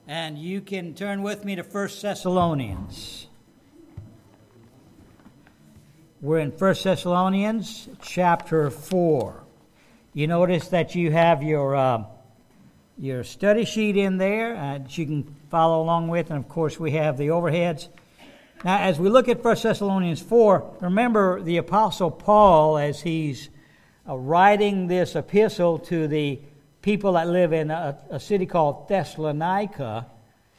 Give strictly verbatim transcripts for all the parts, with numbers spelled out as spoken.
And you can turn with me to First Thessalonians. We're in First Thessalonians chapter four. You notice that you have your uh, your study sheet in there uh, that you can follow along with. And, of course, we have the overheads. Now, as we look at First Thessalonians four, remember the Apostle Paul, as he's uh, writing this epistle to the people that live in a, a city called Thessalonica,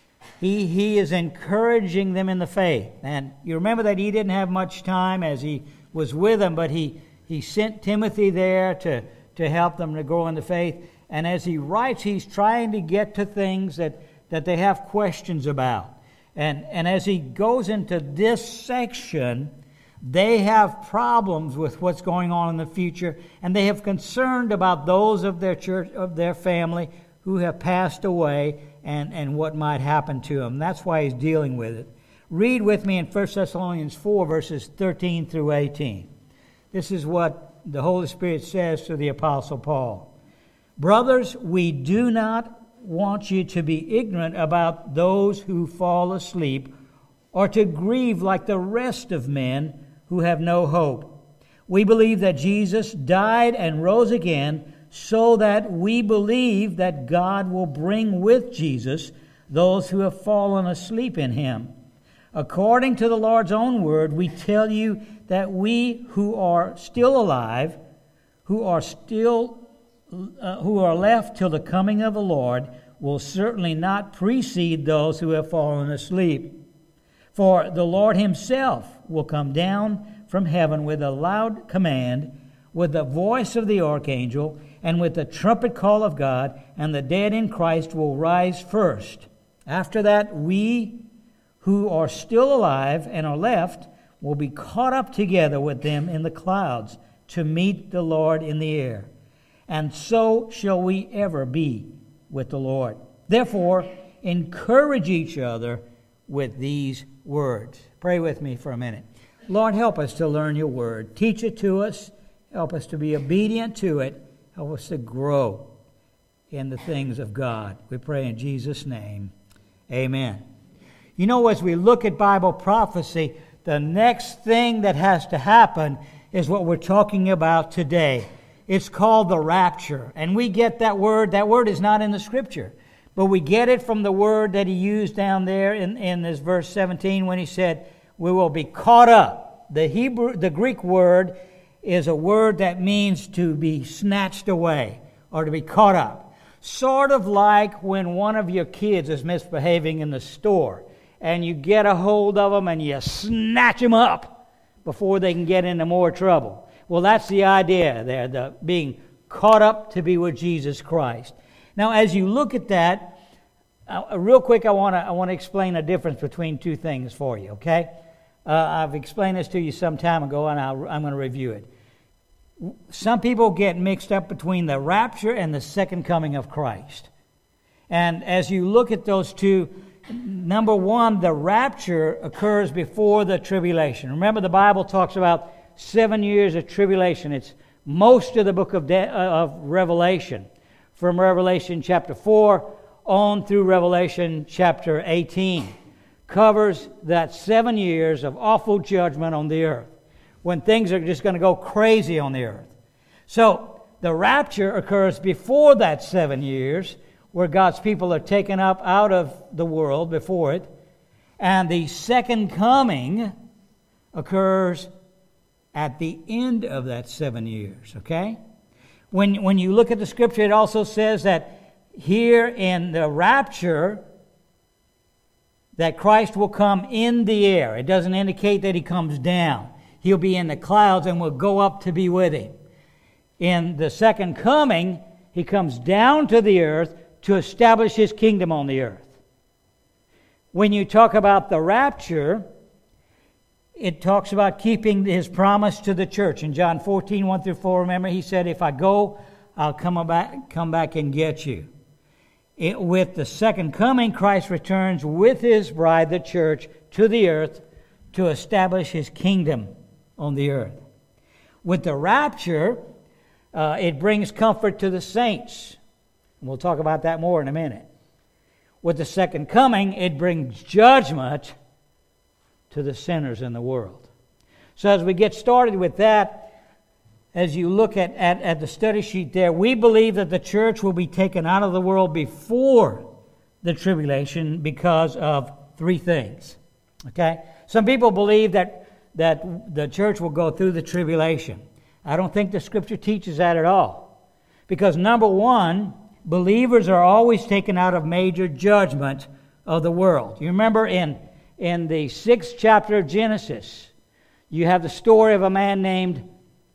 he, he is encouraging them in the faith. And you remember that he didn't have much time as he was with them, but he, he sent Timothy there to, to help them to grow in the faith. And as he writes, he's trying to get to things that, that they have questions about. And, and as he goes into this section, they have problems with what's going on in the future, and they have concerned about those of their church, of their family who have passed away, and, and what might happen to them. That's why he's dealing with it. Read with me in First Thessalonians four, verses thirteen through eighteen. This is what the Holy Spirit says to the Apostle Paul. Brothers, we do not want you to be ignorant about those who fall asleep, or to grieve like the rest of men who have no hope. We believe that Jesus died and rose again, so that we believe that God will bring with Jesus those who have fallen asleep in him. According to the Lord's own word, we tell you that we who are still alive, who are still uh, who are left till the coming of the Lord, will certainly not precede those who have fallen asleep. For the Lord himself will come down from heaven with a loud command, with the voice of the archangel, and with the trumpet call of God, and the dead in Christ will rise first. After that, we who are still alive and are left will be caught up together with them in the clouds to meet the Lord in the air. And so shall we ever be with the Lord. Therefore, encourage each other with these words. Pray with me for a minute. Lord, help us to learn your word. Teach it to us. Help us to be obedient to it. Help us to grow in the things of God. We pray in Jesus' name. Amen. You know, as we look at Bible prophecy, the next thing that has to happen is what we're talking about today. It's called the rapture. And we get that word. That word is not in the Scripture. But we get it from the word that he used down there in, in this verse seventeen when he said, we will be caught up. The Hebrew, the Greek word is a word that means to be snatched away or to be caught up. Sort of like when one of your kids is misbehaving in the store and you get a hold of them and you snatch them up before they can get into more trouble. Well, that's the idea there, the being caught up to be with Jesus Christ. Now, as you look at that, uh, real quick, I want to I want to explain a difference between two things for you, okay? Uh, I've explained this to you some time ago, and I'll, I'm going to review it. Some people get mixed up between the rapture and the second coming of Christ. And as you look at those two, number one, the rapture occurs before the tribulation. Remember, the Bible talks about seven years of tribulation. It's most of the book of, De- uh, of Revelation, from Revelation chapter four on through Revelation chapter eighteen. Covers that seven years of awful judgment on the earth, when things are just going to go crazy on the earth. So the rapture occurs before that seven years, where God's people are taken up out of the world before it. And the second coming occurs at the end of that seven years, okay? When, when you look at the Scripture, it also says that here in the rapture, that Christ will come in the air. It doesn't indicate that he comes down. He'll be in the clouds and will go up to be with him. In the second coming, he comes down to the earth to establish his kingdom on the earth. When you talk about the rapture, it talks about keeping his promise to the church. In John fourteen, one through four, remember, he said, if I go, I'll come back, come back and get you. It, with the second coming, Christ returns with his bride, the church, to the earth to establish his kingdom on the earth. With the rapture, uh, it brings comfort to the saints. And we'll talk about that more in a minute. With the second coming, it brings judgment to the sinners in the world. So as we get started with that, as you look at, at, at the study sheet there, we believe that the church will be taken out of the world before the tribulation because of three things. Okay? Some people believe that, that the church will go through the tribulation. I don't think the Scripture teaches that at all. Because number one, believers are always taken out of major judgment of the world. You remember in, in the sixth chapter of Genesis, you have the story of a man named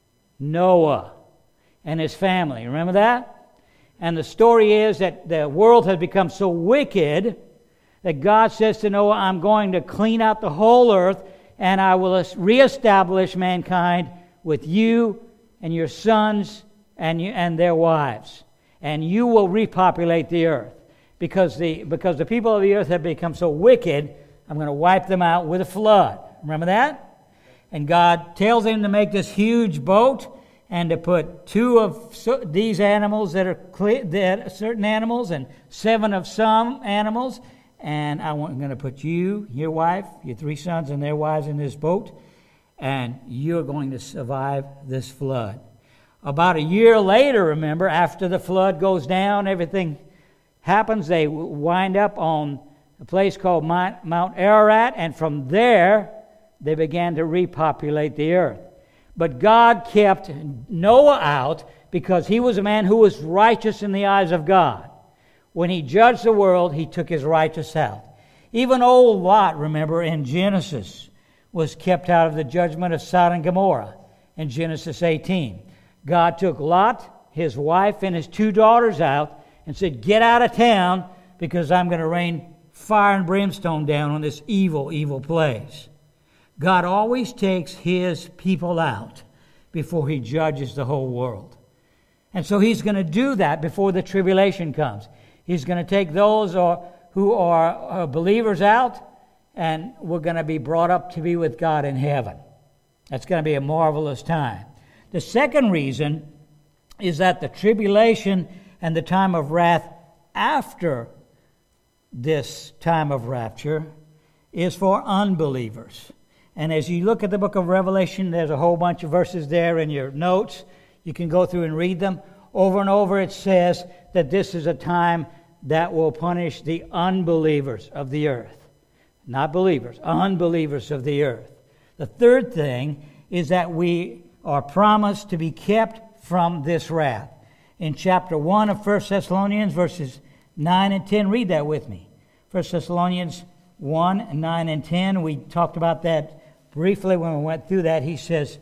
Noah and his family. Remember that? And the story is that the world has become so wicked that God says to Noah, I'm going to clean out the whole earth, and I will reestablish mankind with you and your sons and you, and their wives. And you will repopulate the earth. Because the, because the people of the earth have become so wicked, I'm going to wipe them out with a flood. Remember that? And God tells him to make this huge boat and to put two of these animals that are clear, that are certain animals, and seven of some animals. And I'm going to put you, your wife, your three sons and their wives in this boat, and you're going to survive this flood. About a year later, remember, after the flood goes down, everything happens, they wind up on a place called Mount Ararat, and from there, they began to repopulate the earth. But God kept Noah out because he was a man who was righteous in the eyes of God. When he judged the world, he took his righteous out. Even old Lot, remember, in Genesis, was kept out of the judgment of Sodom and Gomorrah in Genesis eighteen. God took Lot, his wife, and his two daughters out and said, get out of town because I'm going to rain fire and brimstone down on this evil, evil place. God always takes his people out before he judges the whole world. And so he's going to do that before the tribulation comes. He's going to take those who are believers out, and we're going to be brought up to be with God in heaven. That's going to be a marvelous time. The second reason is that the tribulation and the time of wrath after this time of rapture is for unbelievers. And as you look at the book of Revelation, there's a whole bunch of verses there in your notes. You can go through and read them. Over and over it says that this is a time that will punish the unbelievers of the earth. Not believers, unbelievers of the earth. The third thing is that we are promised to be kept from this wrath. In chapter one of First Thessalonians, verses nine and ten, read that with me. First Thessalonians one, nine and ten, we talked about that briefly when we went through that. He says,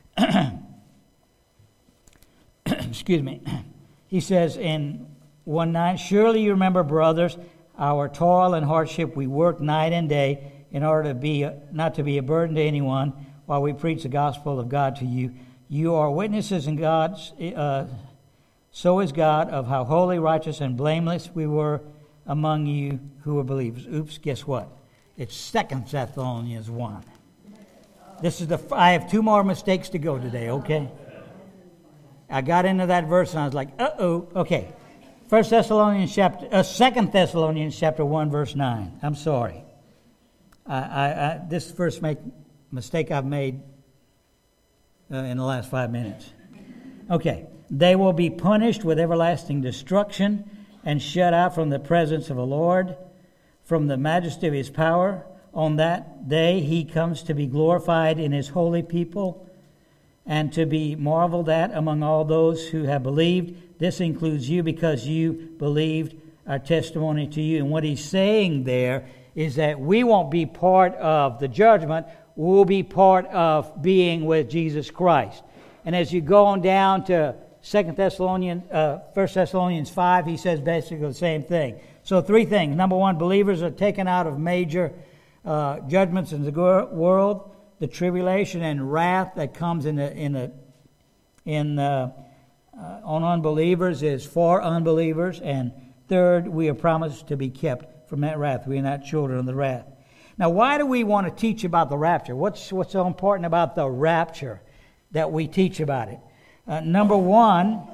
excuse me, he says in one nine, surely you remember, brothers, our toil and hardship, we work night and day in order to be not to be a burden to anyone while we preach the gospel of God to you. You are witnesses in God's, uh, so is God, of how holy, righteous, and blameless we were among you who were believers. Oops, guess what? It's Second Thessalonians one. This is the. I have two more mistakes to go today, okay? I got into that verse and I was like, uh-oh, okay. First Thessalonians chapter, uh, Second Thessalonians chapter one, verse nine. I'm sorry. I, I, I, this first make, mistake I've made uh, in the last five minutes. Okay. They will be punished with everlasting destruction and shut out from the presence of the Lord, from the majesty of his power. On that day he comes to be glorified in his holy people and to be marveled at among all those who have believed. This includes you because you believed our testimony to you. And what he's saying there is that we won't be part of the judgment. We'll be part of being with Jesus Christ. And as you go on down to Second Thessalonians, uh, First Thessalonians five, he says basically the same thing. So three things. Number one, believers are taken out of major uh, judgments in the world. The tribulation and wrath that comes in the in the in uh, uh, on unbelievers is for unbelievers. And third, we are promised to be kept from that wrath. We are not children of the wrath. Now, why do we want to teach about the rapture? What's what's so important about the rapture that we teach about it? Uh, number one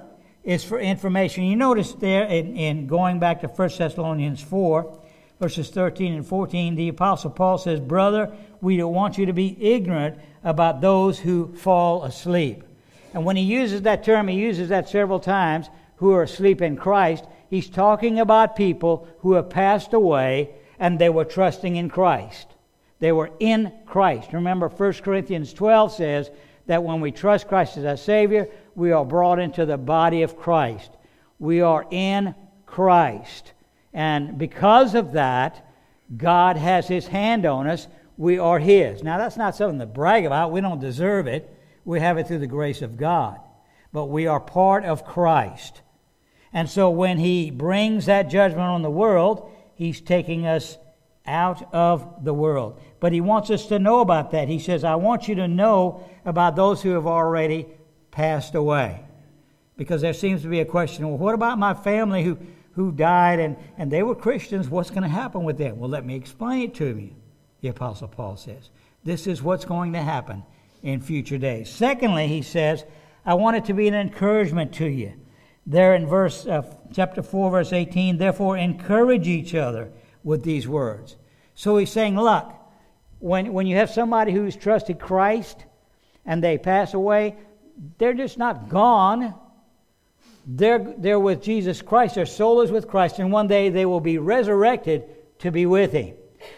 is for information. You notice there in, in going back to First Thessalonians four, verses thirteen and fourteen, the Apostle Paul says, "Brother, we don't want you to be ignorant about those who fall asleep." And when he uses that term, he uses that several times, who are asleep in Christ. He's talking about people who have passed away and they were trusting in Christ. They were in Christ. Remember, First Corinthians twelve says that when we trust Christ as our Savior, we are brought into the body of Christ. We are in Christ. And because of that, God has His hand on us. We are His. Now, that's not something to brag about. We don't deserve it. We have it through the grace of God. But we are part of Christ. And so when He brings that judgment on the world, He's taking us out of the world. But He wants us to know about that. He says, I want you to know about those who have already passed away. Because there seems to be a question, well, what about my family who, who died and, and they were Christians? What's going to happen with them? Well, let me explain it to you, the Apostle Paul says. This is what's going to happen in future days. Secondly, he says, I want it to be an encouragement to you. There in verse uh, chapter four, verse eighteen, therefore encourage each other with these words. So he's saying, look, when, when you have somebody who's trusted Christ and they pass away, they're just not gone. They're, they're with Jesus Christ. Their soul is with Christ, and one day they will be resurrected to be with Him.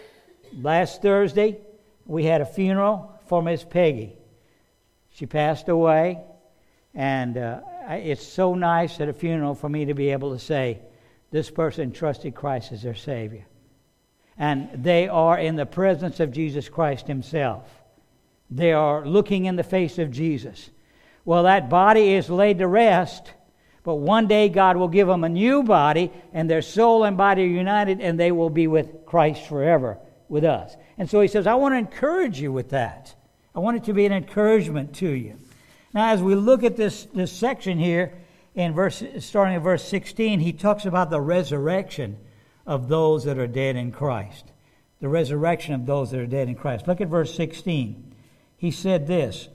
Last Thursday, we had a funeral for Miss Peggy. She passed away, and uh, it's so nice at a funeral for me to be able to say, this person trusted Christ as their Savior. And they are in the presence of Jesus Christ Himself. They are looking in the face of Jesus. Well, that body is laid to rest, but one day God will give them a new body, and their soul and body are united, and they will be with Christ forever with us. And so he says, I want to encourage you with that. I want it to be an encouragement to you. Now, as we look at this, this section here, in verse, starting at verse sixteen, he talks about the resurrection of those that are dead in Christ. The resurrection of those that are dead in Christ. Look at verse sixteen. He said this,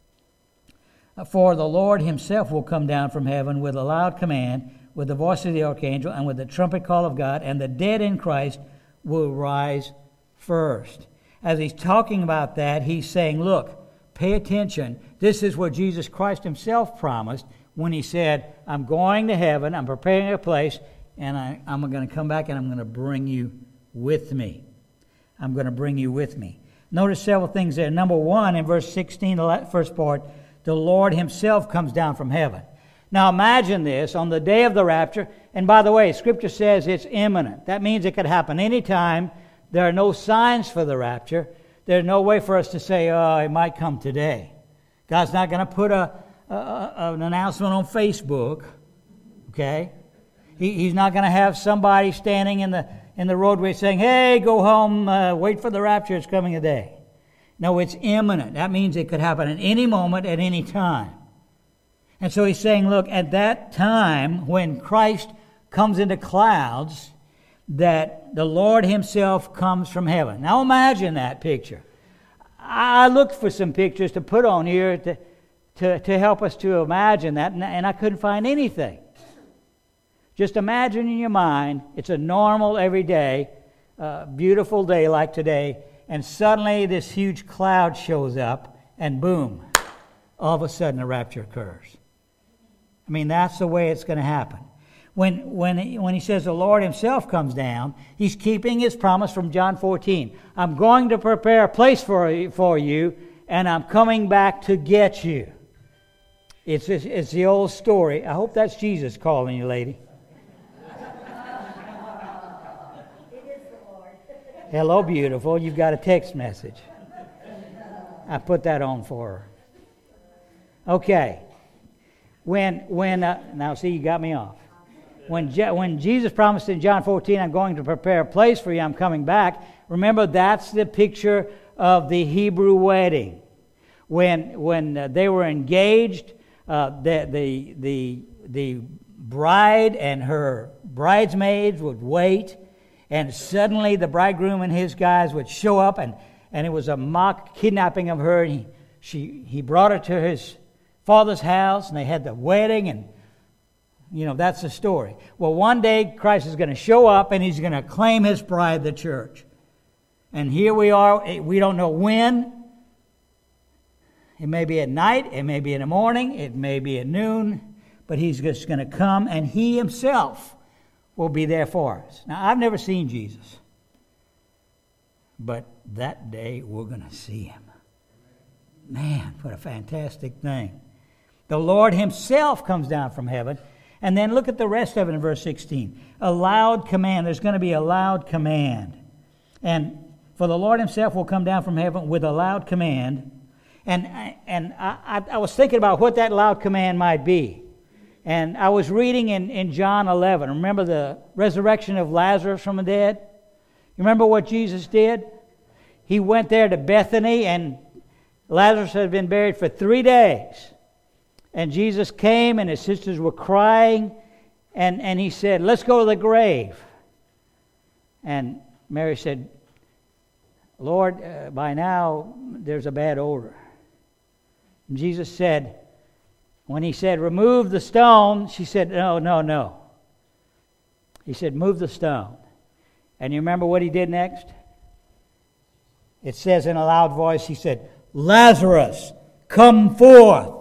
for the Lord Himself will come down from heaven with a loud command, with the voice of the archangel, and with the trumpet call of God, and the dead in Christ will rise first. As he's talking about that, he's saying, look, pay attention. This is what Jesus Christ Himself promised when He said, I'm going to heaven, I'm preparing a place, and I, I'm going to come back and I'm going to bring you with me. I'm going to bring you with me. Notice several things there. Number one, in verse sixteen, the first part, the Lord Himself comes down from heaven. Now imagine this, on the day of the rapture, and by the way, Scripture says it's imminent. That means it could happen anytime. There are no signs for the rapture. There's no way for us to say, oh, it might come today. God's not going to put a, a, a, an announcement on Facebook, okay? He, he's not going to have somebody standing in the in the roadway saying, hey, go home, uh, wait for the rapture, it's coming today. No, it's imminent. That means it could happen at any moment, at any time. And so he's saying, look, at that time when Christ comes into clouds, that the Lord Himself comes from heaven. Now imagine that picture. I looked for some pictures to put on here to, to, to help us to imagine that, and, and I couldn't find anything. Just imagine in your mind, it's a normal, everyday, uh, beautiful day like today, and suddenly this huge cloud shows up, and boom, all of a sudden a rapture occurs. I mean, that's the way it's going to happen. When, when, he, when he says the Lord Himself comes down, He's keeping His promise from John fourteen. I'm going to prepare a place for, for you, and I'm coming back to get you. It's, it's, it's the old story. I hope that's Jesus calling you, lady. Hello, beautiful. You've got a text message. I put that on for her. Okay. When, when uh, now see, you got me off. When, Je- when Jesus promised in John fourteen, I'm going to prepare a place for you, I'm coming back. Remember, that's the picture of the Hebrew wedding. When, when uh, they were engaged, uh, the, the, the, the bride and her bridesmaids would wait, and suddenly the bridegroom and his guys would show up, and, and it was a mock kidnapping of her. And he, she, he brought her to his father's house, and they had the wedding, and You know, that's the story. Well, one day Christ is going to show up and he's going to claim his bride, the church. And here we are. We don't know when. It may be at night. It may be in the morning. It may be at noon. But he's just going to come and he himself will be there for us. Now, I've never seen Jesus. But that day we're going to see him. Man, what a fantastic thing. The Lord himself comes down from heaven. And then look at the rest of it in verse sixteen. A loud command. There's going to be a loud command. And for the Lord himself will come down from heaven with a loud command. And, and I, I was thinking about what that loud command might be. And I was reading in, in John eleven. Remember the resurrection of Lazarus from the dead? You remember what Jesus did? He went there to Bethany, and Lazarus had been buried for three days. And Jesus came, and his sisters were crying, and, and he said, let's go to the grave. And Mary said, Lord, uh, by now there's a bad odor. And Jesus said, when he said, remove the stone, she said, no, no, no. He said, move the stone. And you remember what he did next? It says in a loud voice, he said, Lazarus, come forth.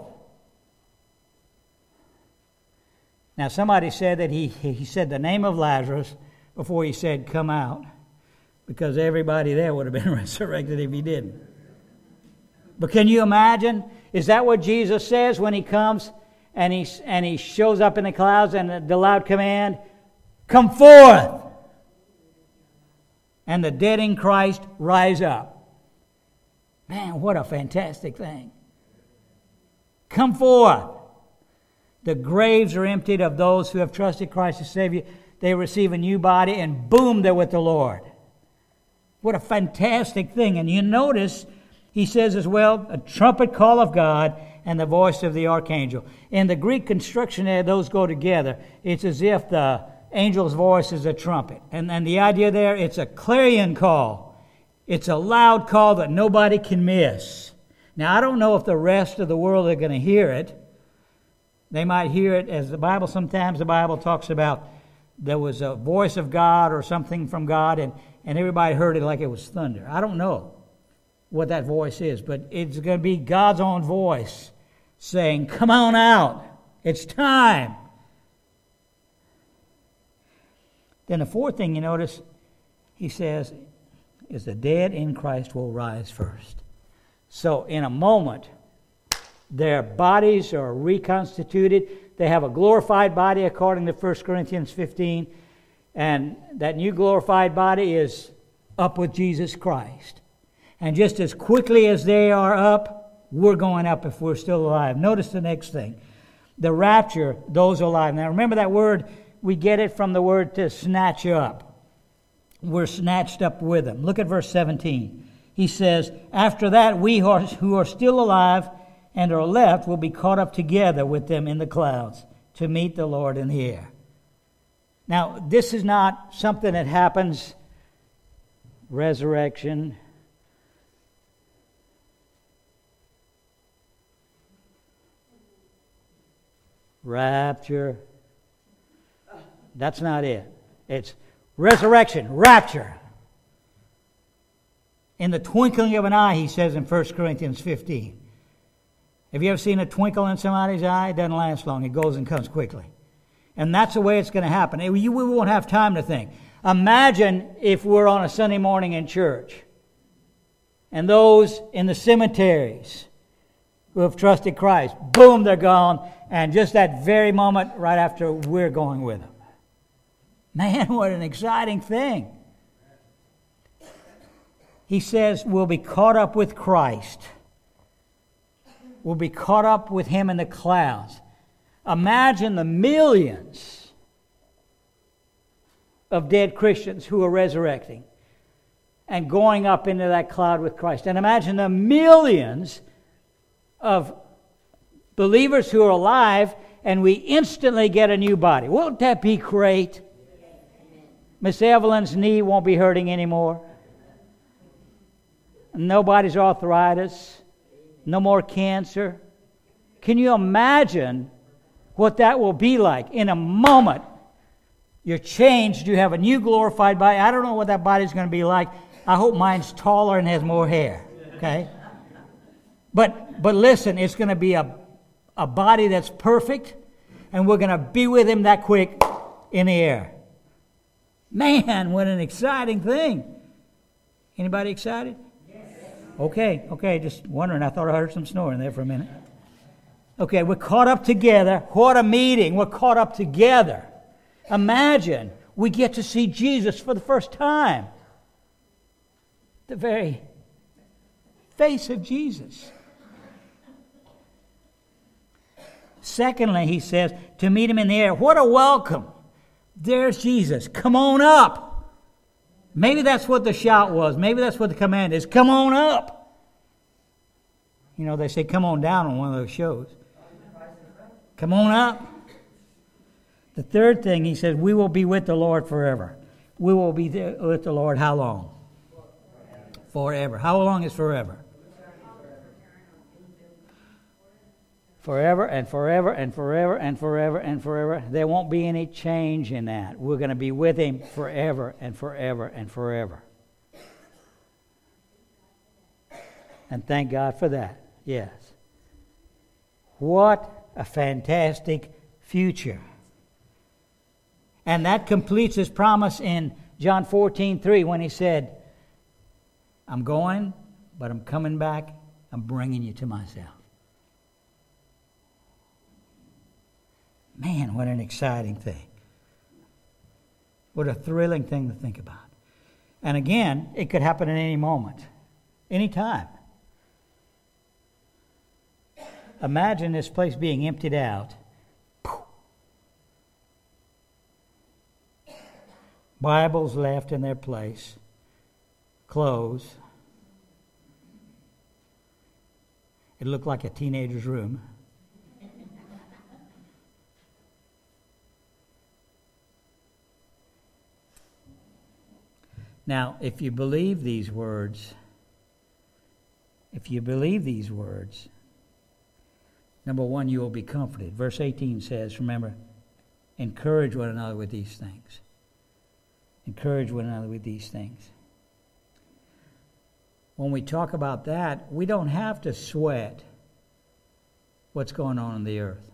Now, somebody said that he, he said the name of Lazarus before he said, come out, because everybody there would have been resurrected if he didn't. But can you imagine? Is that what Jesus says when he comes and he, and he shows up in the clouds and the, the loud command, come forth? And the dead in Christ rise up. Man, what a fantastic thing. Come forth. The graves are emptied of those who have trusted Christ as Savior. They receive a new body, and boom, they're with the Lord. What a fantastic thing. And you notice, he says as well, a trumpet call of God and the voice of the archangel. In the Greek construction there, those go together. It's as if the angel's voice is a trumpet. And, and the idea there, it's a clarion call. It's a loud call that nobody can miss. Now, I don't know if the rest of the world are going to hear it. They might hear it as the Bible, sometimes the Bible talks about there was a voice of God or something from God, and, and everybody heard it like it was thunder. I don't know what that voice is, but it's going to be God's own voice saying, come on out. It's time. Then the fourth thing you notice, he says, is the dead in Christ will rise first. So in a moment, their bodies are reconstituted. They have a glorified body according to First Corinthians fifteen. And that new glorified body is up with Jesus Christ. And just as quickly as they are up, we're going up if we're still alive. Notice the next thing. The rapture, those alive. Now remember that word, we get it from the word to snatch up. We're snatched up with him. Look at verse seventeen. He says, after that, we who are, who are still alive and are left will be caught up together with them in the clouds to meet the Lord in the air. Now, this is not something that happens, resurrection, rapture. That's not it. It's resurrection, rapture. In the twinkling of an eye, he says in First Corinthians fifteen. Have you ever seen a twinkle in somebody's eye? It doesn't last long. It goes and comes quickly. And that's the way it's going to happen. We won't have time to think. Imagine if we're on a Sunday morning in church and those in the cemeteries who have trusted Christ, boom, they're gone. And just that very moment right after, we're going with them. Man, what an exciting thing. He says we'll be caught up with Christ. We'll be caught up with him in the clouds. Imagine the millions of dead Christians who are resurrecting and going up into that cloud with Christ. And imagine the millions of believers who are alive and we instantly get a new body. Won't that be great? Miss Evelyn's knee won't be hurting anymore. Nobody's arthritis. No more cancer. Can you imagine what that will be like. In a moment, you're changed. You have a new glorified body. I don't know what that body's going to be like. I hope mine's taller and has more hair. Okay? But but listen, it's going to be a, a body that's perfect, and we're going to be with him that quick in the air. Man, what an exciting thing. Anybody excited? Yes. Okay, okay, just wondering. I thought I heard some snoring there for a minute. Okay, we're caught up together. What a meeting. We're caught up together. Imagine we get to see Jesus for the first time. The very face of Jesus. Secondly, he says, to meet him in the air. What a welcome. There's Jesus. Come on up. Maybe that's what the shout was. Maybe that's what the command is. Come on up. You know, they say come on down on one of those shows. Come on up. The third thing, he says, we will be with the Lord forever. We will be there with the Lord how long? Forever. How long is forever? Forever and forever and forever and forever and forever. There won't be any change in that. We're going to be with him forever and forever and forever. And thank God for that. Yes. What a fantastic future. And that completes his promise in John fourteen three when he said, I'm going, but I'm coming back. I'm bringing you to myself. Man, what an exciting thing. What a thrilling thing to think about. And again, it could happen at any moment, any time. Imagine this place being emptied out. Bibles left in their place. Clothes. It looked like a teenager's room. Now, if you believe these words, if you believe these words, number one, you will be comforted. Verse eighteen says, remember, encourage one another with these things. Encourage one another with these things. When we talk about that, we don't have to sweat what's going on in the earth.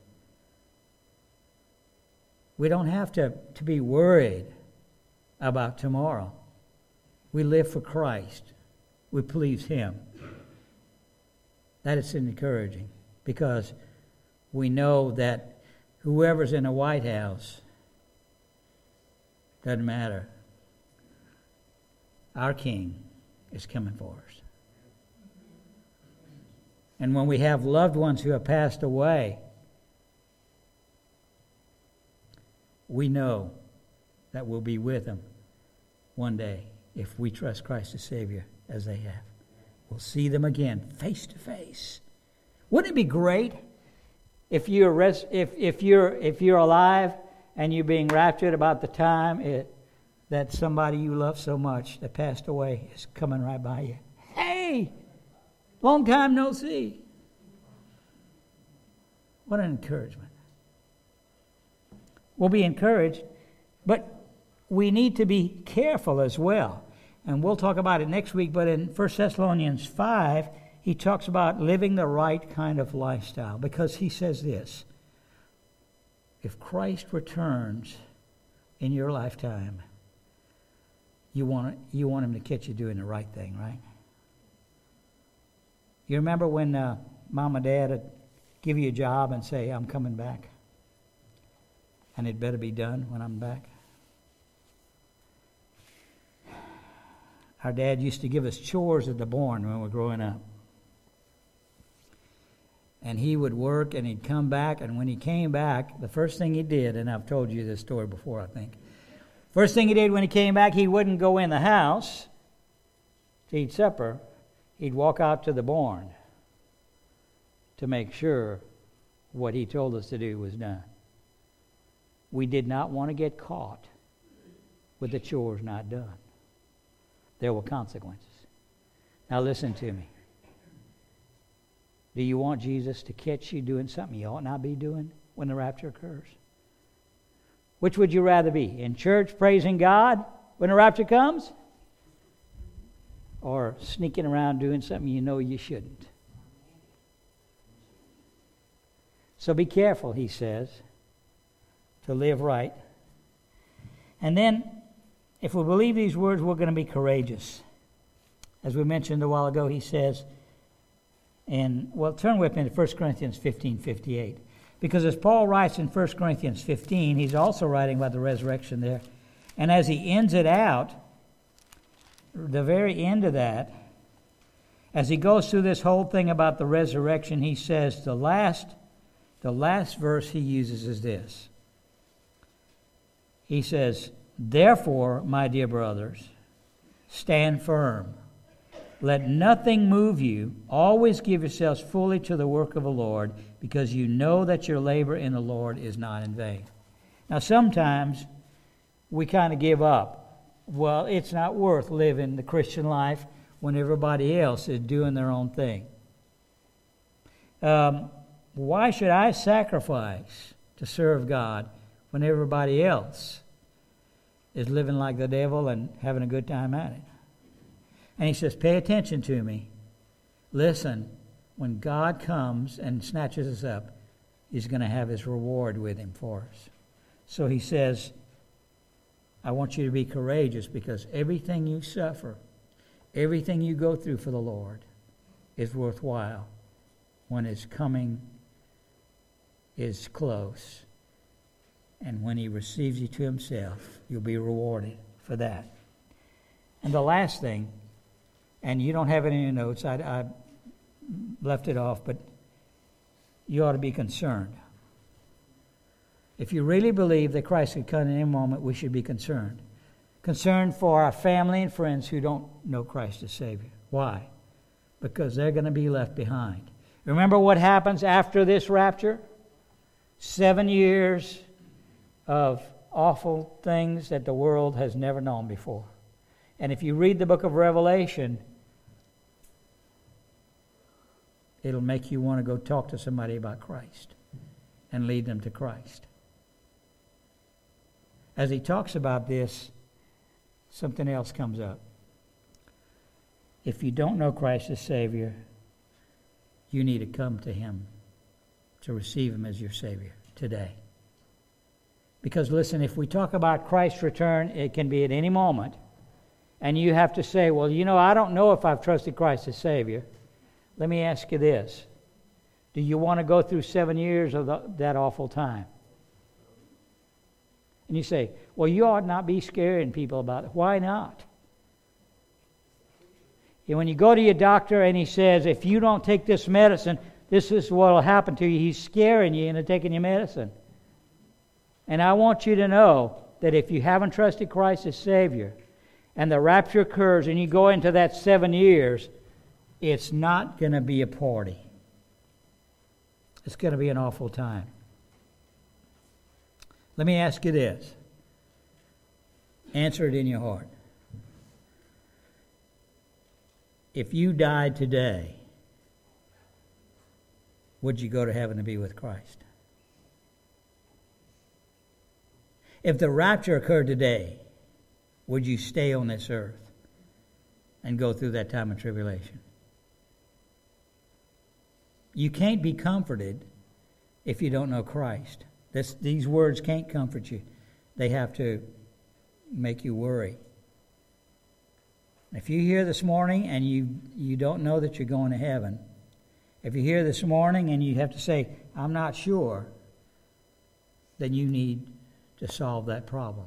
We don't have to, to be worried about tomorrow. We live for Christ. We please him. That is encouraging because we know that whoever's in the White House, doesn't matter. Our King is coming for us. And when we have loved ones who have passed away, we know that we'll be with them one day if we trust Christ as Savior as they have. We'll see them again face to face. Wouldn't it be great if you're res- if if you're if you're alive and you're being raptured about the time it, that somebody you love so much that passed away is coming right by you? Hey, long time no see. What an encouragement. We'll be encouraged, but we need to be careful as well. And we'll talk about it next week, but in First Thessalonians five, he talks about living the right kind of lifestyle, because he says this: if Christ returns in your lifetime, you want you want him to catch you doing the right thing, right? You remember when uh, Mom and Dad would give you a job and say, I'm coming back, and it better be done when I'm back? Our dad used to give us chores at the barn when we were growing up. And he would work and he'd come back, and when he came back, the first thing he did, and I've told you this story before, I think. First thing he did when he came back, he wouldn't go in the house to eat supper. He'd walk out to the barn to make sure what he told us to do was done. We did not want to get caught with the chores not done. There were consequences. Now listen to me. Do you want Jesus to catch you doing something you ought not be doing? when the rapture occurs? Which would you rather be? In church praising God when the rapture comes? Or sneaking around doing something you know you shouldn't? So be careful, he says, to live right. And then, if we believe these words, we're going to be courageous. As we mentioned a while ago, he says, and well, turn with me to First Corinthians fifteen fifty-eight. Because as Paul writes in First Corinthians fifteen, he's also writing about the resurrection there. And as he ends it out, the very end of that, as he goes through this whole thing about the resurrection, he says the last, the last verse he uses is this. He says, "Therefore, my dear brothers, stand firm. Let nothing move you. Always give yourselves fully to the work of the Lord, because you know that your labor in the Lord is not in vain." Now, sometimes we kind of give up. Well, it's not worth living the Christian life when everybody else is doing their own thing. Um, why should I sacrifice to serve God when everybody else is living like the devil and having a good time at it? And he says, pay attention to me. Listen, when God comes and snatches us up, he's going to have his reward with him for us. So he says, I want you to be courageous, because everything you suffer, everything you go through for the Lord is worthwhile when his coming is close. And when he receives you to himself, you'll be rewarded for that. And the last thing, and you don't have it in your notes, I, I left it off, but you ought to be concerned. If you really believe that Christ could come in any moment, we should be concerned. Concerned for our family and friends who don't know Christ as Savior. Why? Because they're going to be left behind. Remember what happens after this rapture? Seven years of awful things that the world has never known before. And if you read the book of Revelation, it'll make you want to go talk to somebody about Christ and lead them to Christ. As he talks about this, something else comes up. If you don't know Christ as Savior, you need to come to him to receive him as your Savior today. Because listen, if we talk about Christ's return, it can be at any moment. And you have to say, well, you know, I don't know if I've trusted Christ as Savior. Let me ask you this. Do you want to go through seven years of the, that awful time? And you say, well, you ought not be scaring people about it. Why not? And when you go to your doctor and he says, if you don't take this medicine, this is what will happen to you. He's scaring you into taking your medicine. And I want you to know that if you haven't trusted Christ as Savior, and the rapture occurs and you go into that seven years, it's not going to be a party. It's going to be an awful time. Let me ask you this. Answer it in your heart. If you died today, would you go to heaven to be with Christ? If the rapture occurred today, would you stay on this earth and go through that time of tribulation? You can't be comforted if you don't know Christ. This, these words can't comfort you. They have to make you worry. If you're here this morning and you, you don't know that you're going to heaven, if you're here this morning and you have to say, I'm not sure, then you need to solve that problem.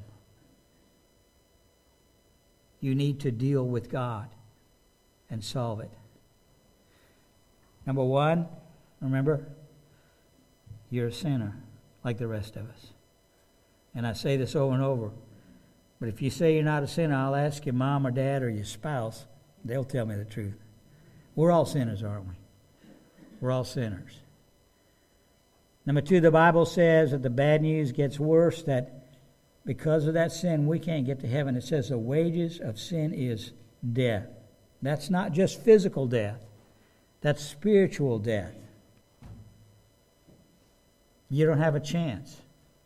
You need to deal with God and solve it. Number one, remember, you're a sinner like the rest of us. And I say this over and over. But if you say you're not a sinner, I'll ask your mom or dad or your spouse. They'll tell me the truth. We're all sinners, aren't we? We're all sinners. Number two, the Bible says that the bad news gets worse, that because of that sin, we can't get to heaven. It says the wages of sin is death. That's not just physical death. That's spiritual death. You don't have a chance.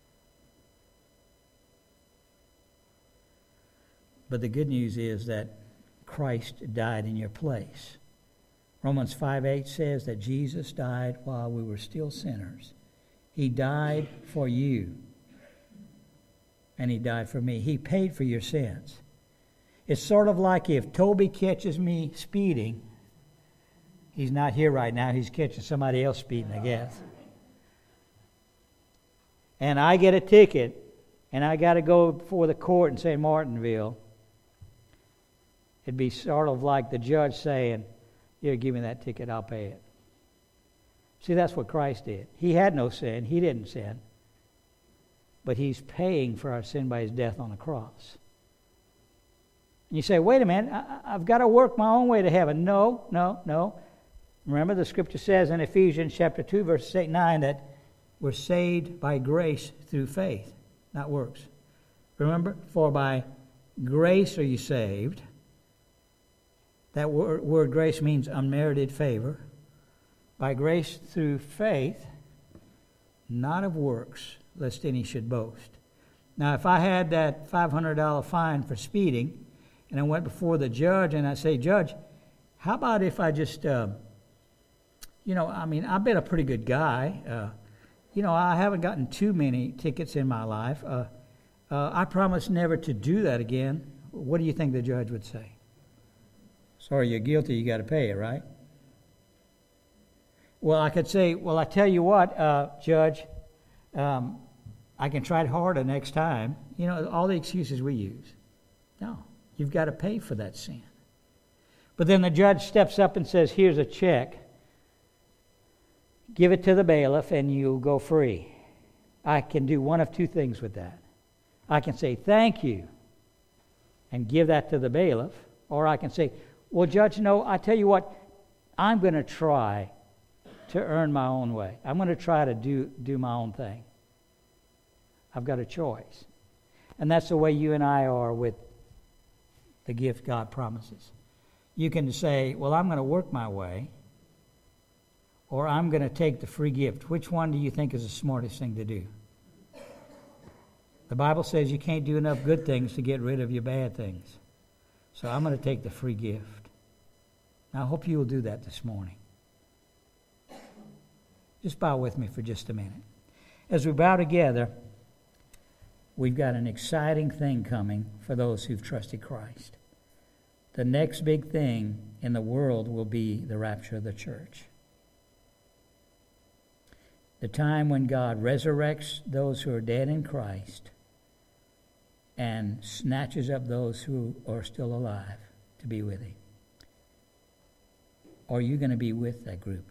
But the good news is that Christ died in your place. Romans five eight says that Jesus died while we were still sinners. He died for you. And he died for me. He paid for your sins. It's sort of like if Toby catches me speeding. He's not here right now. He's catching somebody else speeding, I guess. And I get a ticket, and I got to go before the court in Saint Martinville. It'd be sort of like the judge saying, "Here, give me that ticket, I'll pay it." See, that's what Christ did. He had no sin. He didn't sin. But he's paying for our sin by his death on the cross. And you say, wait a minute, I, I've got to work my own way to heaven. No, no, no. Remember, the scripture says in Ephesians chapter two, verses eight and nine, that we're saved by grace through faith, not works. Remember, for by grace are you saved. That word, word grace means unmerited favor. By grace through faith, not of works, lest any should boast. Now, if I had that five hundred dollars fine for speeding, and I went before the judge, and I say, "Judge, how about if I just, uh, you know, I mean, I've been a pretty good guy. Uh, you know, I haven't gotten too many tickets in my life. Uh, uh, I promise never to do that again." What do you think the judge would say? "Sorry, you're guilty. You got to pay it, right?" Well, I could say, "Well, I tell you what, uh, Judge, um, I can try harder next time." You know, all the excuses we use. No, you've got to pay for that sin. But then the judge steps up and says, "Here's a check. Give it to the bailiff and you'll go free." I can do one of two things with that. I can say, "Thank you," and give that to the bailiff. Or I can say, "Well, Judge, no, I tell you what, I'm going to try to earn my own way. I'm going to try to do, do my own thing." I've got a choice. And that's the way you and I are with the gift God promises. You can say, "Well, I'm going to work my way," or "I'm going to take the free gift." Which one do you think is the smartest thing to do? The Bible says you can't do enough good things to get rid of your bad things. So I'm going to take the free gift. Now, I hope you will do that this morning. Just bow with me for just a minute. As we bow together, we've got an exciting thing coming for those who've trusted Christ. The next big thing in the world will be the rapture of the church. The time when God resurrects those who are dead in Christ and snatches up those who are still alive to be with him. Are you going to be with that group?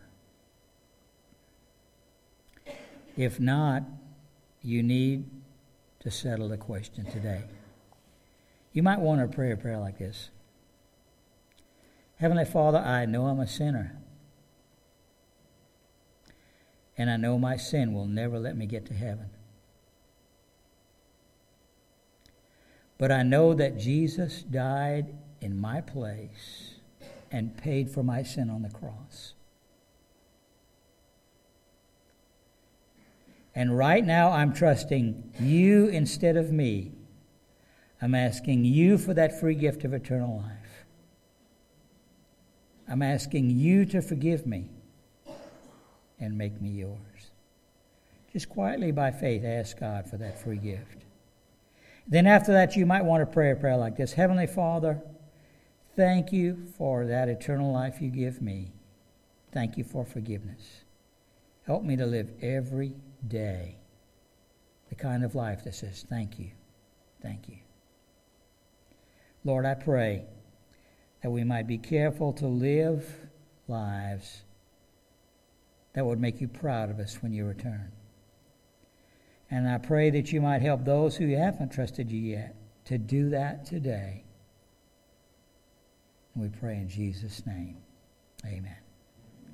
If not, you need to settle the question today. You might want to pray a prayer like this. Heavenly Father, I know I'm a sinner. And I know my sin will never let me get to heaven. But I know that Jesus died in my place and paid for my sin on the cross. And right now I'm trusting you instead of me. I'm asking you for that free gift of eternal life. I'm asking you to forgive me and make me yours. Just quietly by faith ask God for that free gift. Then after that you might want to pray a prayer like this. Heavenly Father, thank you for that eternal life you give me. Thank you for forgiveness. Help me to live every day the kind of life that says thank you, thank you. Lord, I pray that we might be careful to live lives that would make you proud of us when you return. And I pray that you might help those who haven't trusted you yet to do that today. And we pray in Jesus' name. Amen.